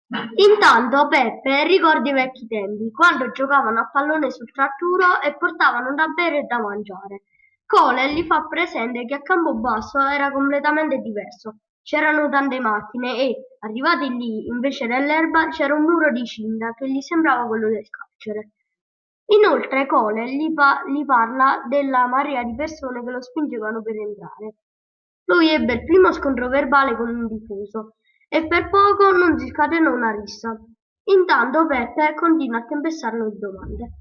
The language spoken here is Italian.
Intanto Peppe ricorda i vecchi tempi, quando giocavano a pallone sul tratturo e portavano da bere e da mangiare. Cole gli fa presente che a Campobasso era completamente diverso. C'erano tante macchine e, arrivati lì, invece dell'erba c'era un muro di cinta che gli sembrava quello del carcere. Inoltre Cole gli parla della marea di persone che lo spingevano per entrare. Lui ebbe il primo scontro verbale con un tifoso e per poco non si scatenò una rissa. Intanto Peppe continua a tempestarlo di domande.